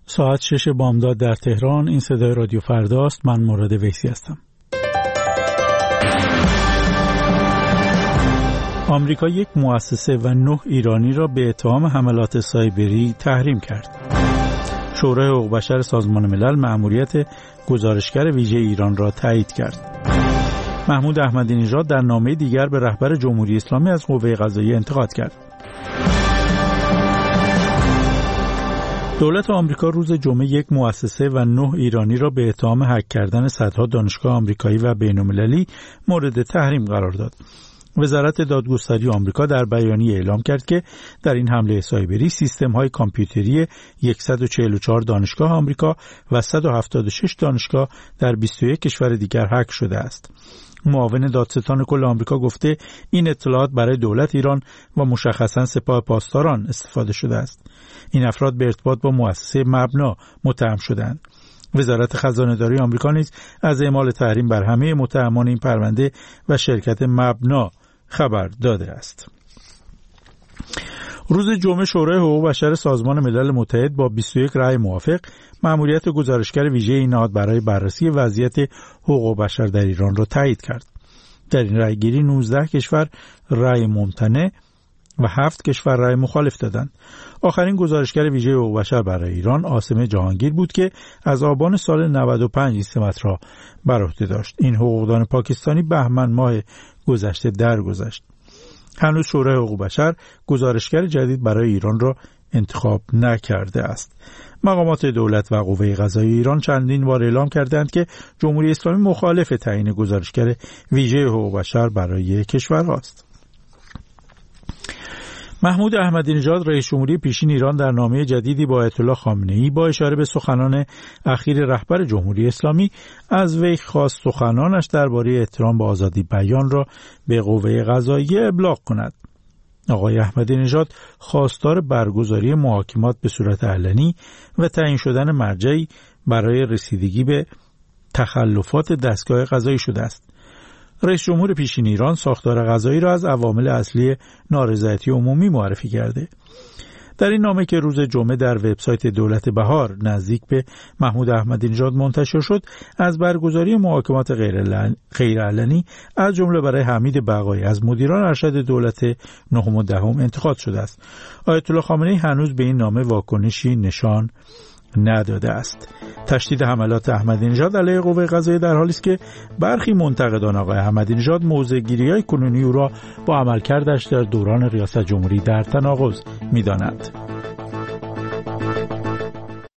ساعت 6 بامداد در تهران. این صدای رادیو فرداست. من مراد ویسی هستم. آمریکا یک مؤسسه و 9 ایرانی را به اتهام حملات سایبری تحریم کرد. شورای حقوق بشر سازمان ملل مأموریت گزارشگر ویژه ایران را تایید کرد. محمود احمدی نژاد در نامه دیگر به رهبر جمهوری اسلامی از قوه قضاییه انتقاد کرد. دولت آمریکا روز جمعه یک مؤسسه و 9 ایرانی را به اتهام هک کردن صدها دانشگاه آمریکایی و بین‌المللی مورد تحریم قرار داد. وزارت دادگستری آمریکا در بیانیه اعلام کرد که در این حمله سایبری سیستم‌های کامپیوتری 144 دانشگاه آمریکا و 176 دانشگاه در 21 کشور دیگر هک شده است. معاون دادستان کل آمریکا گفته این اطلاعات برای دولت ایران و مشخصاً سپاه پاسداران استفاده شده است. این افراد به ارتباط با مؤسسه مبنا متهم شدند. وزارت خزانه‌داری آمریکا نیز از اعمال تحریم بر همه متهمان این پرونده و شرکت مبنا خبر داده است. روز جمعه شورای حقوق بشر سازمان ملل متحد با 21 رأی موافق مأموریت گزارشگر ویژه این نهاد برای بررسی وضعیت حقوق بشر در ایران را تایید کرد. در این رأیگیری 19 کشور رأی ممتنع و 7 کشور رأی مخالف دادند. آخرین گزارشگر ویژه حقوق بشر برای ایران عاصمه جهانگیر بود که از آبان سال 95 این سمت را بر عهده داشت. این حقوقدان پاکستانی بهمن ماه گذشته درگذشت. هنوز شورای حقوق بشر گزارشگر جدید برای ایران را انتخاب نکرده است. مقامات دولت و قوه قضاییه ایران چندین بار اعلام کردند که جمهوری اسلامی مخالف تعیین گزارشگر ویژه حقوق بشر برای کشورهاست. محمود احمدی نژاد رئیس جمهوری پیشین ایران در نامه جدیدی با آیت الله خامنه‌ای با اشاره به سخنان اخیر رهبر جمهوری اسلامی از وی خواست سخنانش درباره احترام به آزادی بیان را به قوه قضاییه ابلاغ کند. آقای احمدی نژاد خواستار برگزاری محاکمات به صورت علنی و تعیین شدن مرجعی برای رسیدگی به تخلفات دستگاه قضایی شده است. رئیس جمهور پیشین ایران ساختار قضایی را از عوامل اصلی نارضایتی عمومی معرفی کرده. در این نامه که روز جمعه در وبسایت دولت بهار نزدیک به محمود احمدی نژاد منتشر شد، از برگزاری محاکمات غیرعلنی از جمله برای حمید بقایی از مدیران ارشد دولت نهم و دهم انتقاد شده است. آیت الله خامنه‌ای هنوز به این نامه واکنشی نشان نداده است. تشدید حملات احمدی نژاد علیه قوه قضاییه در حالی است که برخی منتقدان آقای احمدی نژاد موضع‌گیری‌های کنونی او را با عملکردش در دوران ریاست جمهوری در تناقض می‌دانند.